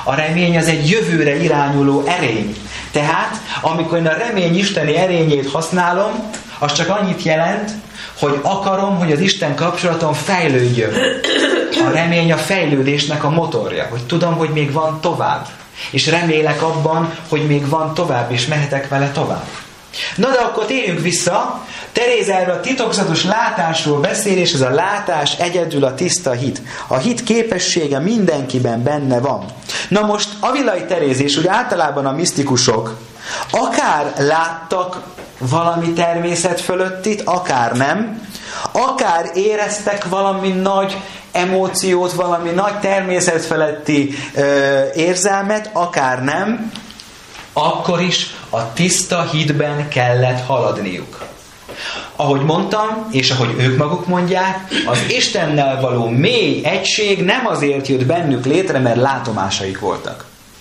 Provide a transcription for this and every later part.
A remény az egy jövőre irányuló erény. Tehát, amikor én a remény isteni erényét használom, az csak annyit jelent, hogy akarom, hogy az Isten kapcsolatom fejlődjön. A remény a fejlődésnek a motorja, hogy tudom, hogy még van tovább. És remélek abban, hogy még van tovább, és mehetek vele tovább. Na de akkor térjünk vissza. Teréz erről a titokzatos látásról beszél, és ez a látás egyedül a tiszta hit. A hit képessége mindenkiben benne van. Na most Avilai Teréz és úgy általában a misztikusok akár láttak valami természet fölöttit, akár nem, akár éreztek valami nagy emóciót, valami nagy természet feletti érzelmet, akár nem, akkor is a tiszta hitben kellett haladniuk. Ahogy mondtam, és ahogy ők maguk mondják, az Istennel való mély egység nem azért jött bennük létre, mert látomásaik voltak.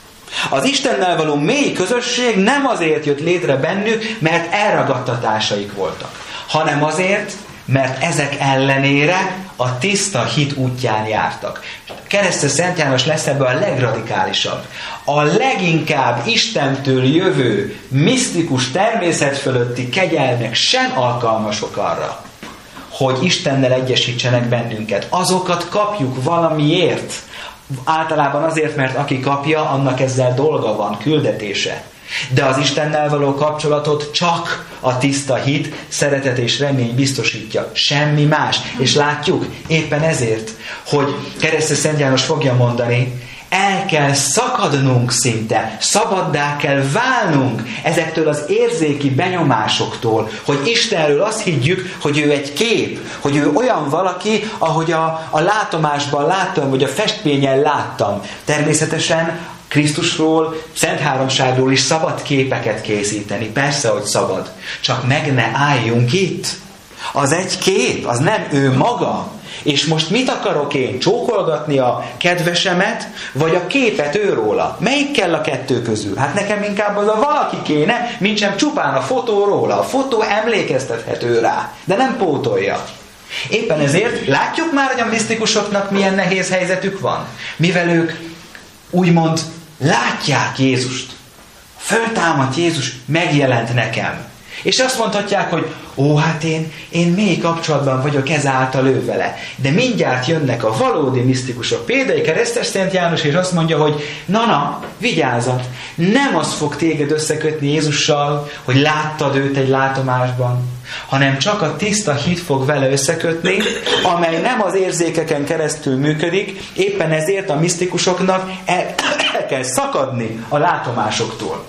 Az Istennel való mély közösség nem azért jött létre bennük, mert elragadtatásaik voltak, hanem azért, mert ezek ellenére a tiszta hit útján jártak. Keresztes Szent János lesz ebben a legradikálisabb. A leginkább Istentől jövő, misztikus, természet fölötti kegyelmek sem alkalmasok arra, hogy Istennel egyesítsenek bennünket. Azokat kapjuk valamiért. Általában azért, mert aki kapja, annak ezzel dolga van, küldetése. De az Istennel való kapcsolatot csak a tiszta hit, szeretet és remény biztosítja. Semmi más. És látjuk éppen ezért, hogy Keresztes Szent János fogja mondani, el kell szakadnunk szinte, szabaddá kell válnunk ezektől az érzéki benyomásoktól, hogy Istenről azt higgyük, hogy ő egy kép, hogy ő olyan valaki, ahogy a látomásban láttam, vagy a festményen láttam. Természetesen Krisztusról, Szent Háromságról is szabad képeket készíteni. Persze, hogy szabad. Csak meg ne álljunk itt. Az egy kép, az nem ő maga. És most mit akarok én? Csókolgatni a kedvesemet, vagy a képet őróla? Melyik kell a kettő közül? Hát nekem inkább az a valaki kéne, mint sem csupán a fotó róla. A fotó emlékeztethető rá, de nem pótolja. Éppen ezért látjuk már, hogy a misztikusoknak milyen nehéz helyzetük van. Mivel ők úgymond látják Jézust. Föltámadt Jézus megjelent nekem. És azt mondhatják, hogy hát én mély kapcsolatban vagyok ezáltal ő vele. De mindjárt jönnek a valódi misztikusok. Például Keresztes Szent János, és azt mondja, hogy na, vigyázat, nem az fog téged összekötni Jézussal, hogy láttad őt egy látomásban, hanem csak a tiszta hit fog vele összekötni, amely nem az érzékeken keresztül működik, éppen ezért a misztikusoknak el kell szakadni a látomásoktól.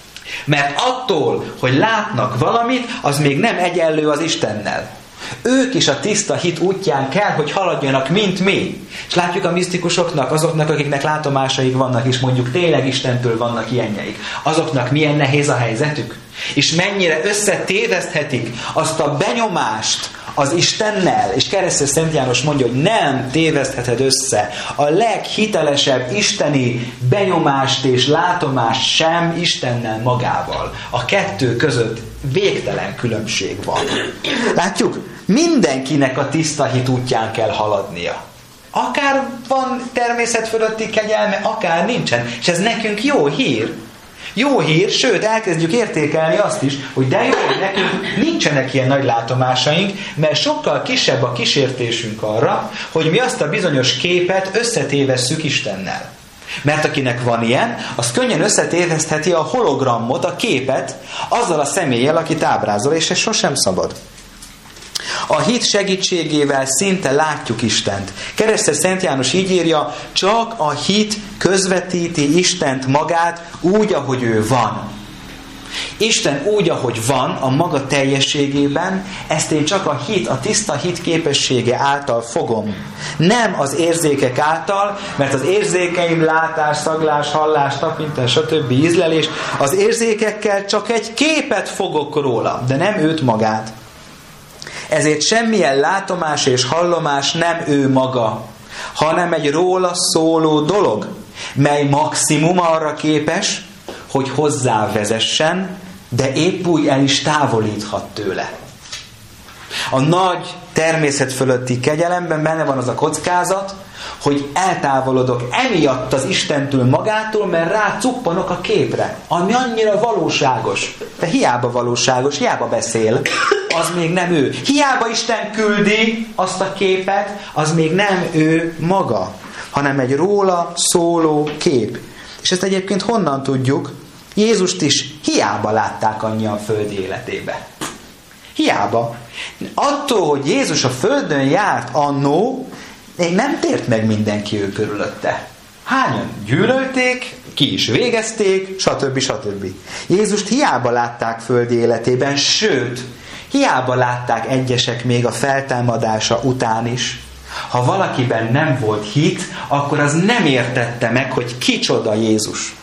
Mert attól, hogy látnak valamit, az még nem egyenlő az Istennel. Ők is a tiszta hit útján kell, hogy haladjanak, mint mi. És látjuk a misztikusoknak, azoknak, akiknek látomásaik vannak, és mondjuk tényleg Istentől vannak ilyenjeik. Azoknak milyen nehéz a helyzetük. És mennyire összetéveszthetik azt a benyomást az Istennel. És Keresztes Szent János mondja, hogy nem tévesztheted össze a leghitelesebb isteni benyomást és látomást sem Istennel magával. A kettő között végtelen különbség van. Látjuk? Mindenkinek a tiszta hit útján kell haladnia. Akár van természet fölötti kegyelme, akár nincsen. És ez nekünk jó hír. Jó hír, sőt elkezdjük értékelni azt is, hogy de jó, hogy nekünk nincsenek ilyen nagy látomásaink, mert sokkal kisebb a kísértésünk arra, hogy mi azt a bizonyos képet összetévesszük Istennel. Mert akinek van ilyen, az könnyen összetévesztheti a hologramot, a képet azzal a személlyel, akit ábrázol, és ez sosem szabad. A hit segítségével szinte látjuk Istent. Keresztes Szent János így írja, csak a hit közvetíti Istent magát úgy, ahogy ő van. Isten úgy, ahogy van, a maga teljességében, ezt én csak a hit, a tiszta hit képessége által fogom. Nem az érzékek által, mert az érzékeim látás, szaglás, hallás, tapintás, stb. Ízlelés, az érzékekkel csak egy képet fogok róla, de nem őt magát. Ezért semmilyen látomás és hallomás nem ő maga, hanem egy róla szóló dolog, mely maximum arra képes, hogy hozzá vezessen, de épp úgy el is távolíthat tőle. A nagy természet fölötti kegyelemben benne van az a kockázat, hogy eltávolodok emiatt az Istentől magától, mert rácuppanok a képre, ami annyira valóságos. De hiába valóságos, hiába beszél, az még nem ő. Hiába Isten küldi azt a képet, az még nem ő maga, hanem egy róla szóló kép. És ezt egyébként honnan tudjuk? Jézust is hiába látták annyian földi életébe. Hiába. Attól, hogy Jézus a földön járt annó, nem tért meg mindenki ő körülötte. Hányan gyűlölték, ki is végezték, stb. Stb. Jézust hiába látták földi életében, sőt, hiába látták egyesek még a feltámadása után is. Ha valakiben nem volt hit, akkor az nem értette meg, hogy kicsoda Jézus.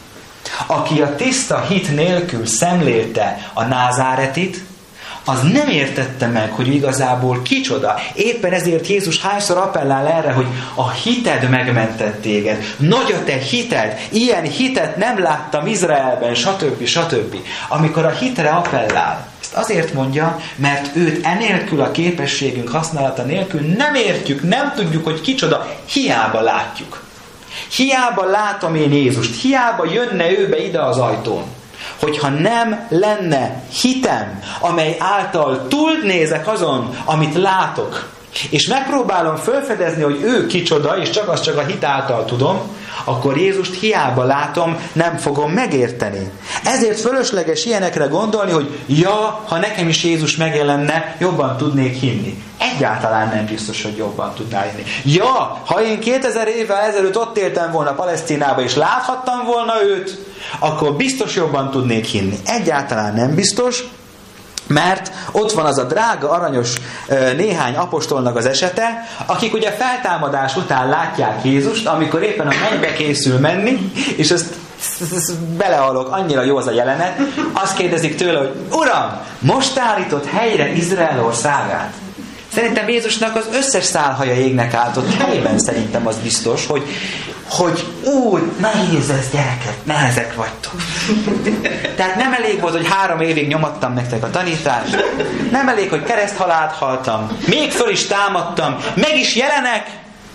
Aki a tiszta hit nélkül szemlélte a Názáretit, az nem értette meg, hogy igazából kicsoda. Éppen ezért Jézus hányszor appellál erre, hogy a hited megmentett téged. Nagy a te hited. Ilyen hitet nem láttam Izraelben, stb. Stb. Amikor a hitre appellál, ezt azért mondja, mert őt enélkül a képességünk használata nélkül nem értjük, nem tudjuk, hogy kicsoda, hiába látjuk. Hiába látom én Jézust, hiába jönne ő be ide az ajtón. Hogyha nem lenne hitem, amely által túlnézek azon, amit látok, és megpróbálom felfedezni, hogy ő kicsoda, és csak a hit által tudom, akkor Jézust hiába látom, nem fogom megérteni. Ezért fölösleges ilyenekre gondolni, hogy ja, ha nekem is Jézus megjelenne, jobban tudnék hinni. Egyáltalán nem biztos, hogy jobban tudnál hinni. Ja, ha én 2000 évvel ezelőtt ott éltem volna Palesztinába, és láthattam volna őt, akkor biztos jobban tudnék hinni. Egyáltalán nem biztos, mert ott van az a drága, aranyos néhány apostolnak az esete, akik ugye feltámadás után látják Jézust, amikor éppen a mennybe készül menni, és ezt belehalok, annyira jó az a jelenet, azt kérdezik tőle, hogy Uram, most állított helyre Izrael országát? Szerintem Jézusnak az összes szálhaja égnek álltott helyben, szerintem az biztos, hogy úgy, nehéz ez, gyerekek, nehezek vagytok. Tehát nem elég volt, hogy 3 évig nyomattam nektek a tanítást, nem elég, hogy kereszthalált haltam, még föl is támadtam, meg is jelenek,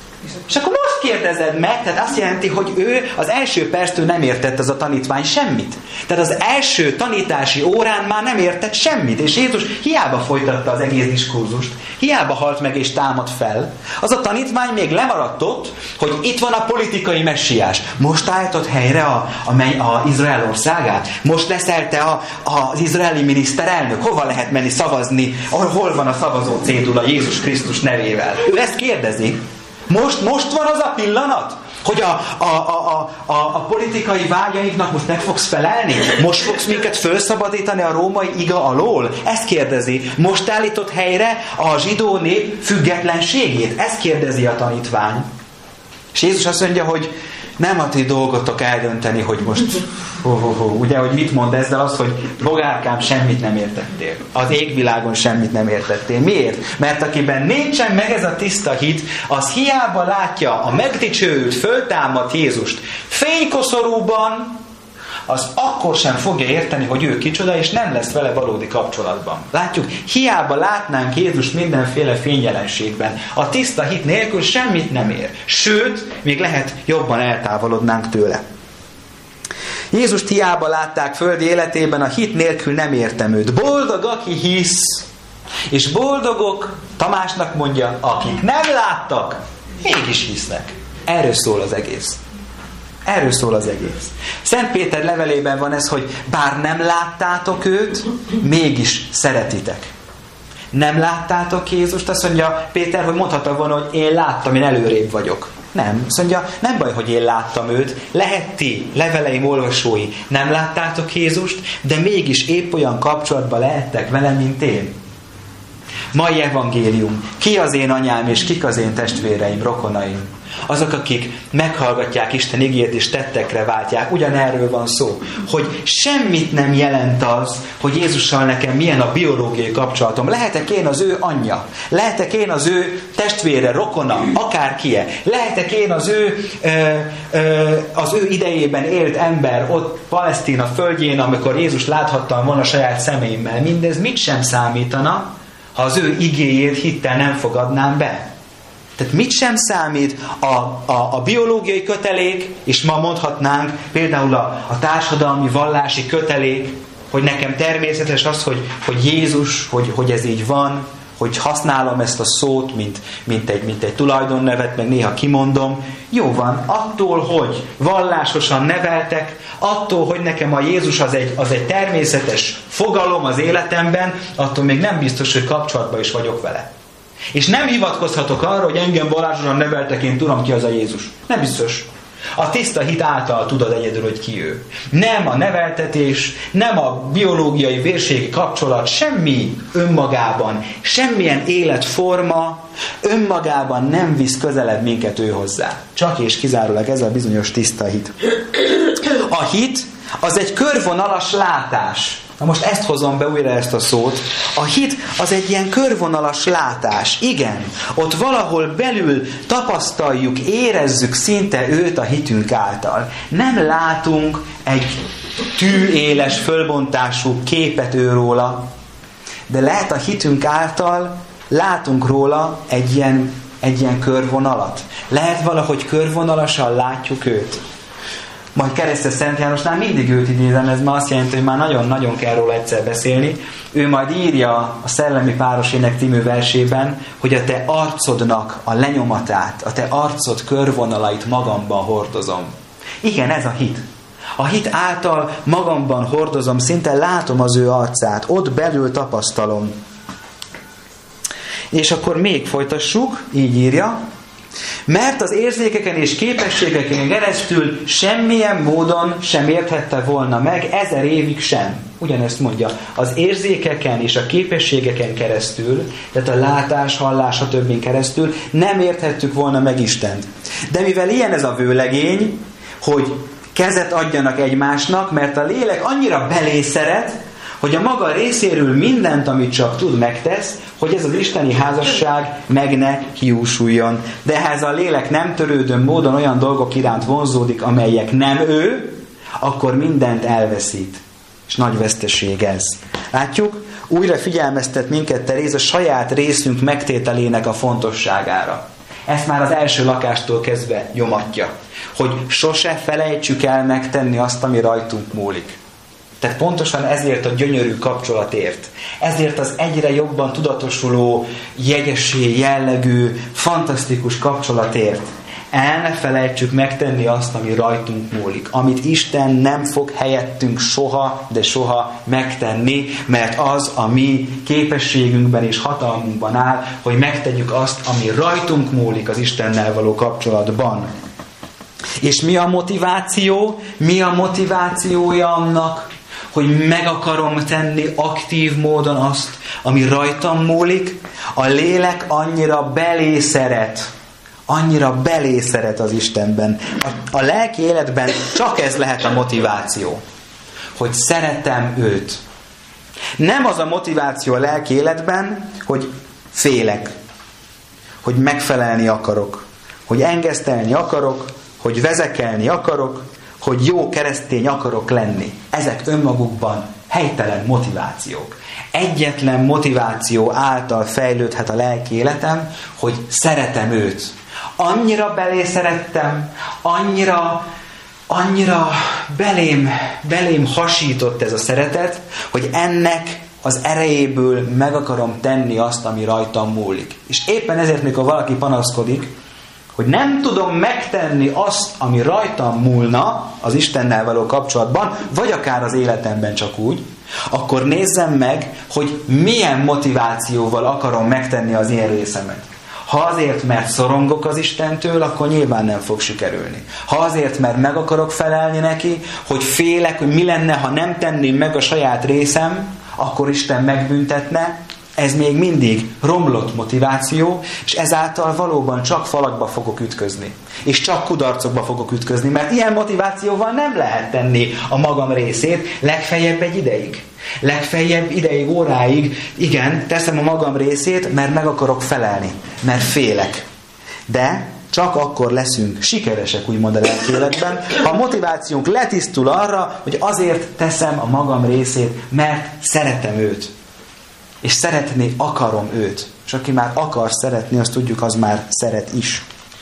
és akkor most kérdezed meg, tehát azt jelenti, hogy ő az első perctől nem értett az a tanítvány semmit. Tehát az első tanítási órán már nem értett semmit, és Jézus hiába folytatta az egész diskurzust, hiába halt meg és támad fel. Az a tanítvány még lemaradt ott, hogy itt van a politikai messiás. Most állított helyre a Izrael országát? Most leszel te az izraeli miniszterelnök? Hova lehet menni szavazni? Hol van a szavazó cédula Jézus Krisztus nevével? Ő ezt kérdezi. Most van az a pillanat, hogy a politikai vágyainknak most meg fogsz felelni? Most fogsz minket felszabadítani a római iga alól? Ezt kérdezi. Most állított helyre a zsidó nép függetlenségét? Ezt kérdezi a tanítvány. És Jézus azt mondja, hogy nem a ti dolgotok eldönteni, hogy most ugye, hogy mit mond ezzel, az, hogy bogárkám, semmit nem értettél. Az égvilágon semmit nem értettél. Miért? Mert akiben nincsen meg ez a tiszta hit, az hiába látja a megdicsőült, föltámadt Jézust fénykoszorúban, az akkor sem fogja érteni, hogy ő kicsoda, és nem lesz vele valódi kapcsolatban. Látjuk, hiába látnánk Jézust mindenféle fényjelenségben. A tiszta hit nélkül semmit nem ér. Sőt, még lehet jobban eltávolodnánk tőle. Jézust hiába látták földi életében, a hit nélkül nem értem őt. Boldog, aki hisz, és boldogok, Tamásnak mondja, akik nem láttak, mégis hisznek. Erről szól az egész. Erről szól az egész. Szent Péter levelében van ez, hogy bár nem láttátok őt, mégis szeretitek. Nem láttátok Jézust? Azt mondja Péter, hogy mondhatta volna, hogy én láttam, én előrébb vagyok. Nem. Azt mondja, nem baj, hogy én láttam őt. Lehet ti, leveleim olvasói, nem láttátok Jézust, de mégis épp olyan kapcsolatban lehettek vele, mint én. Mai evangélium. Ki az én anyám, és kik az én testvéreim, rokonaim? Azok, akik meghallgatják Isten igéjét és tettekre váltják, ugyanerről van szó, hogy semmit nem jelent az, hogy Jézussal nekem milyen a biológiai kapcsolatom. Lehetek én az ő anyja, lehetek én az ő testvére, rokona, akárkie, lehetek én az ő idejében élt ember ott Palesztina földjén, amikor Jézus láthattam volna saját szemeimmel. Mindez mit sem számítana, ha az ő igéjét hittel nem fogadnám be. Tehát mit sem számít a biológiai kötelék, és ma mondhatnánk például a társadalmi, vallási kötelék, hogy nekem természetes az, hogy Jézus, hogy ez így van, hogy használom ezt a szót, mint egy tulajdonnevet, meg néha kimondom. Jó van, attól, hogy vallásosan neveltek, attól, hogy nekem a Jézus az egy természetes fogalom az életemben, attól még nem biztos, hogy kapcsolatban is vagyok vele. És nem hivatkozhatok arra, hogy engem vallásosan neveltek, én tudom, ki az a Jézus. Nem biztos. A tiszta hit által tudod egyedül, hogy ki ő. Nem a neveltetés, nem a biológiai vérségi kapcsolat, semmi önmagában, semmilyen életforma önmagában nem visz közelebb minket ő hozzá. Csak és kizárólag ez a bizonyos tiszta hit. A hit az egy körvonalas látás. Na most ezt hozom be újra, ezt a szót. A hit az egy ilyen körvonalas látás. Igen, ott valahol belül tapasztaljuk, érezzük szinte őt a hitünk által. Nem látunk egy tűéles, fölbontású képet róla, de lehet a hitünk által látunk róla egy ilyen körvonalat. Lehet valahogy körvonalasan látjuk őt. Majd Keresztes Szent Jánosnál mindig őt idézem, ez már azt jelenti, hogy már nagyon-nagyon kell róla egyszer beszélni. Ő majd írja a Szellemi Párosének című versében, hogy a te arcodnak a lenyomatát, a te arcod körvonalait magamban hordozom. Igen, ez a hit. A hit által magamban hordozom, szinte látom az ő arcát, ott belül tapasztalom. És akkor még folytassuk, így írja, mert az érzékeken és képességeken keresztül semmilyen módon sem érthette volna meg 1000 évig sem. Ugyanezt mondja, az érzékeken és a képességeken keresztül, tehát a látás, hallás, stb. Keresztül nem érthettük volna meg Istent. De mivel ilyen ez a vőlegény, hogy kezet adjanak egymásnak, mert a lélek annyira belészeret, hogy a maga részéről mindent, amit csak tud, megtesz, hogy ez az isteni házasság meg ne hiúsuljon. De ehhez a lélek nem törődő módon olyan dolgok iránt vonzódik, amelyek nem ő, akkor mindent elveszít. És nagy veszteség ez. Látjuk? Újra figyelmeztet minket Teréz a saját részünk megtételének a fontosságára. Ezt már az első lakástól kezdve nyomatja. Hogy sose felejtsük el megtenni azt, ami rajtunk múlik. Tehát pontosan ezért a gyönyörű kapcsolatért, ezért az egyre jobban tudatosuló, jegyessé jellegű, fantasztikus kapcsolatért el ne felejtsük megtenni azt, ami rajtunk múlik, amit Isten nem fog helyettünk soha, de soha megtenni, mert az a mi képességünkben és hatalmunkban áll, hogy megtegyük azt, ami rajtunk múlik az Istennel való kapcsolatban. És mi a motiváció? Mi a motivációja annak, hogy meg akarom tenni aktív módon azt, ami rajtam múlik? A lélek annyira belészeret az Istenben. A lelki életben csak ez lehet a motiváció, hogy szeretem őt. Nem az a motiváció a lelki életben, hogy félek, hogy megfelelni akarok, hogy engesztelni akarok, hogy vezekelni akarok, hogy jó keresztény akarok lenni. Ezek önmagukban helytelen motivációk. Egyetlen motiváció által fejlődhet a lelki életem, hogy szeretem őt. Annyira belé szerettem, annyira belém hasított ez a szeretet, hogy ennek az erejéből meg akarom tenni azt, ami rajtam múlik. És éppen ezért, mikor valaki panaszkodik, hogy nem tudom megtenni azt, ami rajtam múlna az Istennel való kapcsolatban, vagy akár az életemben csak úgy, akkor nézzem meg, hogy milyen motivációval akarom megtenni az én részemet. Ha azért, mert szorongok az Istentől, akkor nyilván nem fog sikerülni. Ha azért, mert meg akarok felelni neki, hogy félek, hogy mi lenne, ha nem tenném meg a saját részem, akkor Isten megbüntetne, ez még mindig romlott motiváció, és ezáltal valóban csak falakba fogok ütközni. És csak kudarcokba fogok ütközni, mert ilyen motivációval nem lehet tenni a magam részét, legfeljebb egy ideig. Legfeljebb ideig, óráig, igen, teszem a magam részét, mert meg akarok felelni, mert félek. De csak akkor leszünk sikeresek, úgymond a lelki életben, ha a motivációnk letisztul arra, hogy azért teszem a magam részét, mert szeretem őt. és szeretni akarom őt. És aki már akar szeretni, azt tudjuk, az már szeret is.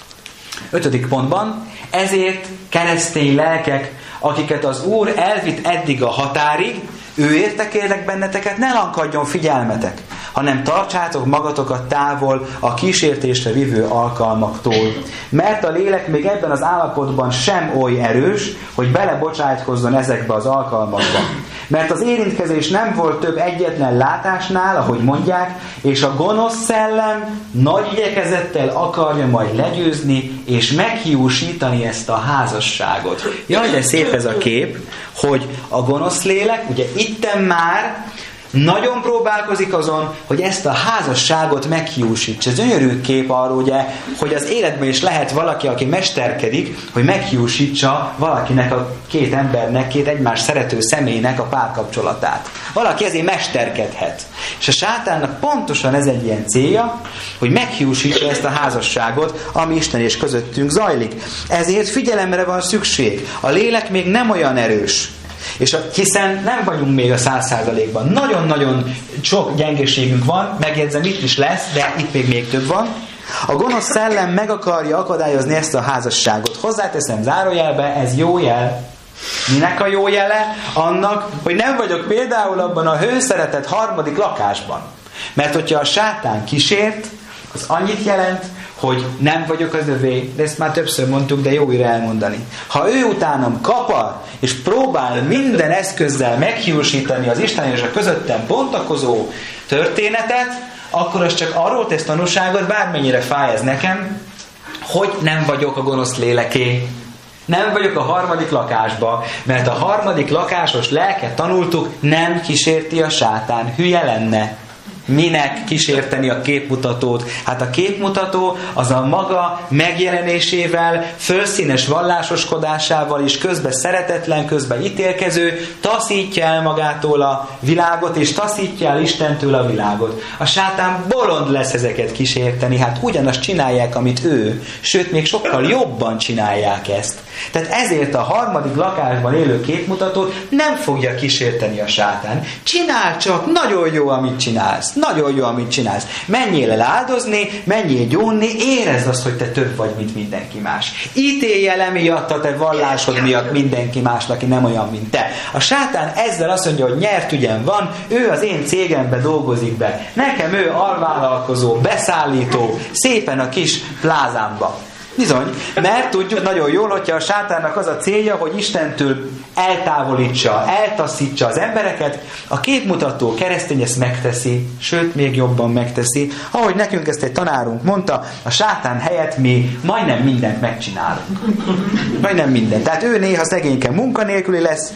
5. pontban, ezért keresztény lelkek, akiket az Úr elvitt eddig a határig, ő értekélek benneteket, ne lankadjon figyelmetek, hanem tartsátok magatokat távol a kísértésre vívő alkalmaktól. Mert a lélek még ebben az állapotban sem oly erős, hogy belebocsájtkozzon ezekbe az alkalmakba. Mert az érintkezés nem volt több egyetlen látásnál, ahogy mondják, és a gonosz szellem nagy igyekezettel akarja majd legyőzni, és meghiúsítani ezt a házasságot. Jaj, de szép ez a kép, hogy a gonosz lélek, ugye itten már nagyon próbálkozik azon, hogy ezt a házasságot meghiúsítsa. Ez gyönyörű kép arról, ugye, hogy az életben is lehet valaki, aki mesterkedik, hogy meghiúsítsa valakinek, a két embernek, két egymás szerető személynek a párkapcsolatát. Valaki ezért mesterkedhet. És a sátánnak pontosan ez egy ilyen célja, hogy meghiúsítsa ezt a házasságot, ami Isten és közöttünk zajlik. Ezért figyelemre van szükség. A lélek még nem olyan erős. És hiszen nem vagyunk még a 100%-ban. Nagyon-nagyon sok gyengeségünk van, megjegyzem, itt is lesz, de itt még több van. A gonosz szellem meg akarja akadályozni ezt a házasságot. Hozzáteszem zárójelbe, ez jó jel. Minek a jó jele? Annak, hogy nem vagyok például abban a hőszeretett 3. lakásban. Mert hogyha a sátán kísért, az annyit jelent, hogy nem vagyok az övé, de ezt már többször mondtuk, de jó újra elmondani. Ha ő utánam kapar, és próbál minden eszközzel meghiúsítani az Isten és a közöttem bontakozó történetet, akkor az csak arról tesz tanúságot, bármennyire fáj ez nekem, hogy nem vagyok a gonosz léleké. Nem vagyok a 3. lakásba, mert a 3. lakásos lelket tanultuk, nem kísérti a sátán, hülye lenne. Minek kísérteni a képmutatót? Hát a képmutató az a maga megjelenésével, fölszínes vallásoskodásával is közben szeretetlen, közben ítélkező, taszítja el magától a világot, és taszítja el Istentől a világot. A sátán bolond lesz ezeket kísérteni, hát ugyanazt csinálják, amit ő, sőt, még sokkal jobban csinálják ezt. Tehát ezért a 3. lakásban élő képmutatót nem fogja kísérteni a sátán. Csinál csak, nagyon jó, amit csinálsz. Nagyon jó, amit csinálsz. Menjél el áldozni, menjél gyónni, érezd azt, hogy te több vagy, mint mindenki más. Ítélj el emiatt a te vallásod miatt mindenki másnak, aki nem olyan, mint te. A sátán ezzel azt mondja, hogy nyert ügyem van, ő az én cégembe dolgozik be. Nekem ő alvállalkozó, beszállító, szépen a kis plázámba. Bizony, mert tudjuk nagyon jól, hogyha a sátánnak az a célja, hogy Istentől eltávolítsa, eltaszítsa az embereket, a képmutató keresztény ezt megteszi, sőt, még jobban megteszi. Ahogy nekünk ezt egy tanárunk mondta, a sátán helyett mi majdnem mindent megcsinálunk. Majdnem mindent. Tehát ő néha szegényken munkanélküli lesz,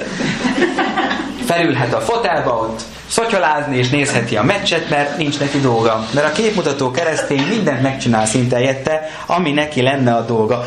felülhet a fotelba ott, szotyolázni és nézheti a meccset, mert nincs neki dolga. Mert a képmutató keresztény mindent megcsinál szinte helyette, ami neki lenne a dolga.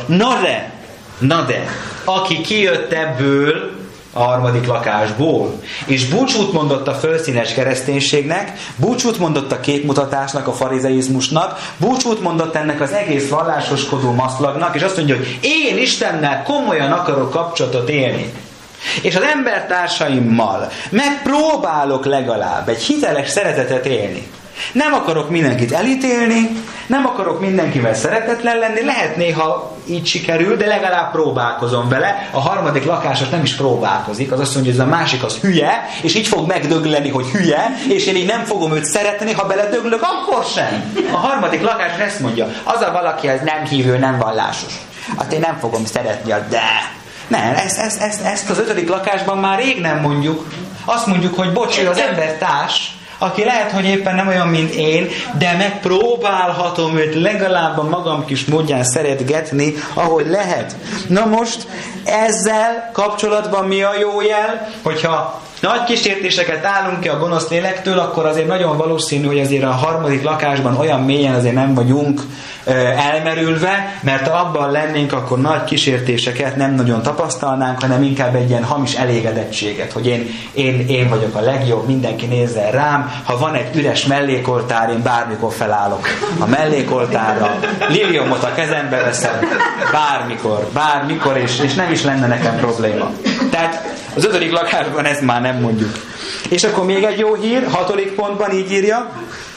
Na de, aki kijött ebből a 3. lakásból, és búcsút mondott a fölszínes kereszténységnek, búcsút mondott a képmutatásnak, a farizeizmusnak, búcsút mondott ennek az egész vallásoskodó maszlagnak, és azt mondja, hogy én Istennel komolyan akarok kapcsolatot élni. És az embertársaimmal megpróbálok legalább egy hiteles szeretetet élni. Nem akarok mindenkit elítélni, nem akarok mindenkivel szeretetlen lenni, lehet néha így sikerül, de legalább próbálkozom vele. A 3. lakásos nem is próbálkozik, az azt mondja, hogy ez a másik az hülye, és így fog megdögleni, hogy hülye, és én így nem fogom őt szeretni, ha beledöglök, akkor sem. A 3. lakásos ezt mondja, az a valaki, az nem hívő, nem vallásos. Hát én nem fogom szeretni, de... Nem, ezt az 5. lakásban már rég nem mondjuk. Azt mondjuk, hogy bocs, ő az embertárs, aki lehet, hogy éppen nem olyan, mint én, de megpróbálhatom őt legalább a magam kis módján szeretgetni, ahogy lehet. Na most ezzel kapcsolatban mi a jó jel, hogyha nagy kísértéseket állunk ki a gonosz lélektől, akkor azért nagyon valószínű, hogy azért a 3. lakásban olyan mélyen azért nem vagyunk elmerülve, mert ha abban lennénk, akkor nagy kísértéseket nem nagyon tapasztalnánk, hanem inkább egy ilyen hamis elégedettséget, hogy én vagyok a legjobb, mindenki nézzen rám, ha van egy üres mellékoltár, én bármikor felállok a mellékoltárra, liliomot a kezembe veszem, bármikor, és nem is lenne nekem probléma. Tehát az 5. lakásban ezt már nem mondjuk. És akkor még egy jó hír, 6. pontban így írja,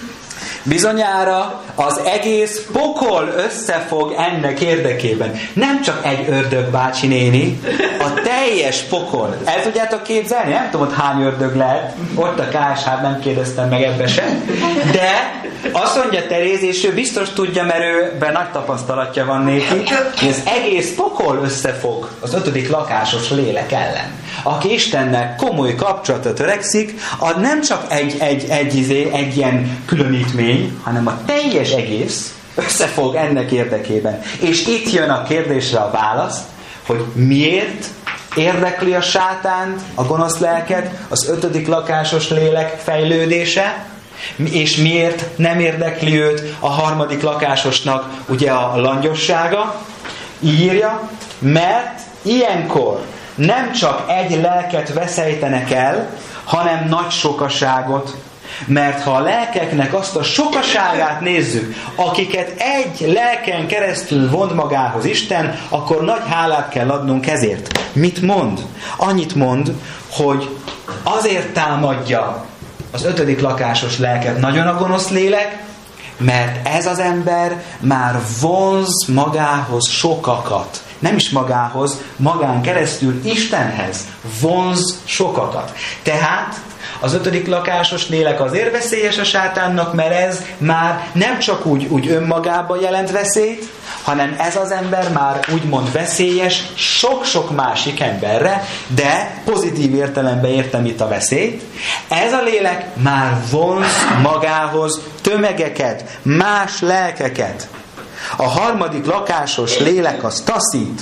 bizonyára az egész pokol összefog ennek érdekében. Nem csak egy ördög bácsi néni, a teljes pokol. El tudjátok képzelni? Nem tudom, hogy hány ördög lehet. Ott a KSH, nem kérdeztem meg ebbe sem. De azt mondja Teréz, és ő biztos tudja, mert őben nagy tapasztalatja van néki, hogy az egész pokol összefog az 5. lakásos lélek ellen. Aki Istennel komoly kapcsolatot törekszik, az nem csak egy ilyen különítmény, hanem a teljes egész összefog ennek érdekében. És itt jön a kérdésre a válasz, hogy miért érdekli a sátánt, a gonosz lelket, az 5. lakásos lélek fejlődése, és miért nem érdekli őt a 3. lakásosnak ugye a langyossága. Írja, mert ilyenkor nem csak egy lelket veszejtenek el, hanem nagy sokaságot. Mert ha a lelkeknek azt a sokaságát nézzük, akiket egy lelken keresztül vont magához Isten, akkor nagy hálát kell adnunk ezért. Mit mond? Annyit mond, hogy azért támadja az 5. lakásos lelket nagyon a gonosz lélek, mert ez az ember már vonz magához sokakat. Nem is magához, magán keresztül Istenhez vonz sokakat. Tehát az 5. lakásos lélek azért veszélyes a sátánnak, mert ez már nem csak úgy önmagában jelent veszélyt, hanem ez az ember már úgymond veszélyes sok-sok másik emberre, de pozitív értelemben értem itt a veszélyt. Ez a lélek már vonz magához tömegeket, más lelkeket. A 3. lakásos lélek az taszít.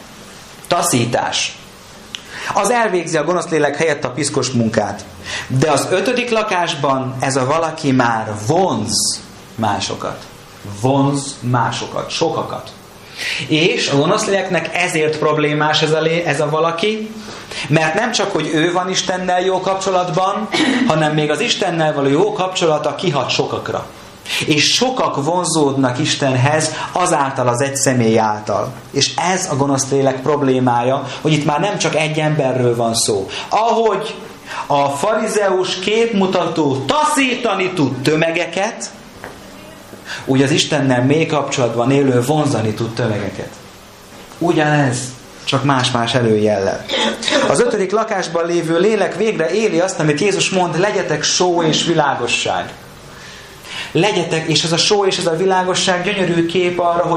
Taszítás. Az elvégzi a gonosz lélek helyett a piszkos munkát. De az 5. lakásban ez a valaki már vonz másokat. Vonz másokat, sokakat. És a gonosz léleknek ezért problémás ez a valaki, mert nem csak, hogy ő van Istennel jó kapcsolatban, hanem még az Istennel való jó kapcsolata kihat sokakra. És sokak vonzódnak Istenhez azáltal az egy személy által. És ez a gonosz lélek problémája, hogy itt már nem csak egy emberről van szó. Ahogy a farizeus képmutató taszítani tud tömegeket, úgy az Istennel mély kapcsolatban élő vonzani tud tömegeket. Ugyanez, csak más-más előjellel. Az 5. lakásban lévő lélek végre éli azt, amit Jézus mond, legyetek só és világosság. Legyetek, és ez a só és ez a világosság gyönyörű kép arra,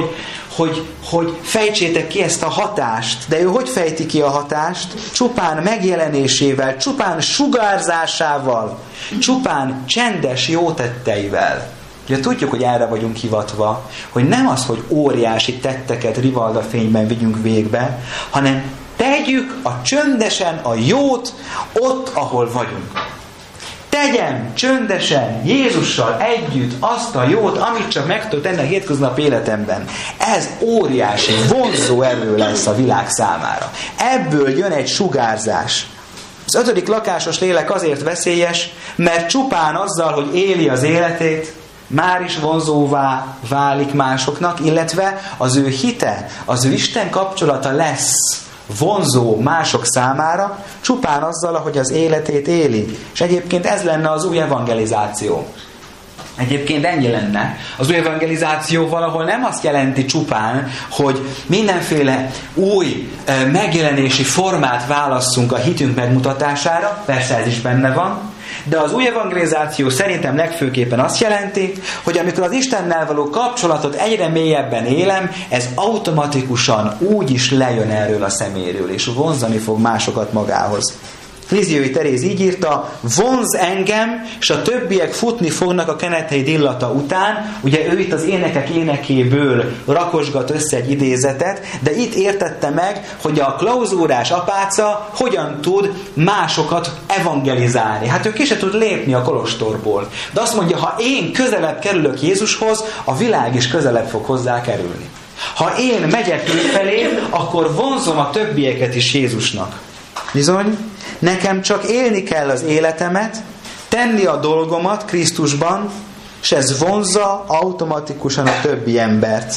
hogy fejtsétek ki ezt a hatást. De ő hogy fejti ki a hatást? Csupán megjelenésével, csupán sugárzásával, csupán csendes jótetteivel. Ugye tudjuk, hogy erre vagyunk hivatva, hogy nem az, hogy óriási tetteket rivalda fényben vigyünk végbe, hanem tegyük a csöndesen a jót ott, ahol vagyunk. Tegyem csöndesen Jézussal együtt azt a jót, amit csak meg tud tenni a hétköznapi életemben. Ez óriási, vonzó erő lesz a világ számára. Ebből jön egy sugárzás. Az 5. lakásos lélek azért veszélyes, mert csupán azzal, hogy éli az életét, már is vonzóvá válik másoknak, illetve az ő hite, az ő Isten kapcsolata lesz vonzó mások számára, csupán azzal, ahogy az életét éli. És egyébként ez lenne az új evangelizáció. Egyébként ennyi lenne. Az új evangelizáció valahol nem azt jelenti csupán, hogy mindenféle új megjelenési formát válasszunk a hitünk megmutatására, persze ez is benne van, de az új evangelizáció szerintem legfőképpen azt jelenti, hogy amikor az Istennel való kapcsolatot egyre mélyebben élem, ez automatikusan úgy is lejön erről a szeméről, és vonzani fog másokat magához. Lizziói Teréz így írta, vonz engem, és a többiek futni fognak a keneteid illata után. Ugye ő itt az énekek énekéből rakosgat össze egy idézetet, de itt értette meg, hogy a klauzúrás apáca hogyan tud másokat evangelizálni. Hát ő ki se tud lépni a kolostorból. De azt mondja, ha én közelebb kerülök Jézushoz, a világ is közelebb fog hozzá kerülni. Ha én megyek ő felé, akkor vonzom a többieket is Jézusnak. Bizony, nekem csak élni kell az életemet, tenni a dolgomat Krisztusban, és ez vonzza automatikusan a többi embert.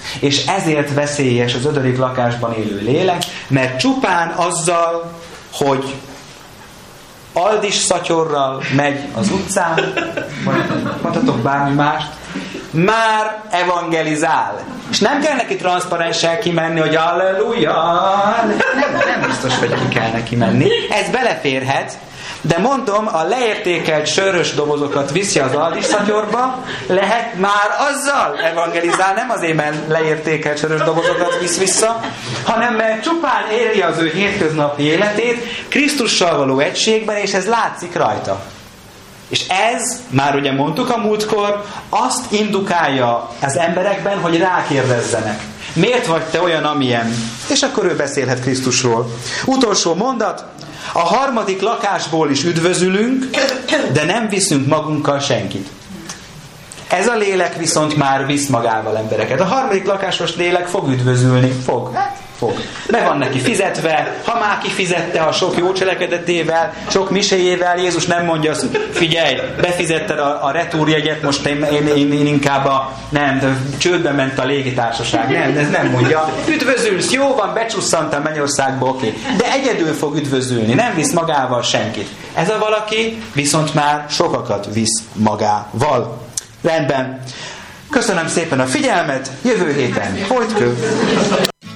És ezért veszélyes az 5. lakásban élő lélek, mert csupán azzal, hogy aldis szatyorral megy az utcán, mondhatok bármi mást, már evangelizál. És nem kell neki transzparenssel kimenni, hogy halleluja. Nem biztos, hogy ki kell neki menni. Ez beleférhet, de mondom, a leértékelt sörös dobozokat viszi az aldis szatyorba, lehet már azzal evangelizál, nem azért, mert leértékelt sörös dobozokat visz vissza, hanem mert csupán éli az ő hétköznapi életét Krisztussal való egységben, és ez látszik rajta. És ez, már ugye mondtuk a múltkor, azt indukálja az emberekben, hogy rákérdezzenek. Miért vagy te olyan, amilyen? És akkor ő beszélhet Krisztusról. Utolsó mondat. A 3. lakásból is üdvözülünk, de nem viszünk magunkkal senkit. Ez a lélek viszont már visz magával embereket. A 3. lakásos lélek fog üdvözülni. Fog. Be van neki fizetve, ha már kifizette a sok jó cselekedetével, sok miséjével, Jézus nem mondja azt, hogy figyelj, befizetted a retúrjegyet, most én inkább csődbe ment a légitársaság. Nem, ez nem mondja. Üdvözülsz, jó van, becsusszant a mennyországba, oké. De egyedül fog üdvözülni, nem visz magával senkit. Ez a valaki viszont már sokakat visz magával. Rendben. Köszönöm szépen a figyelmet, jövő héten folytatjuk.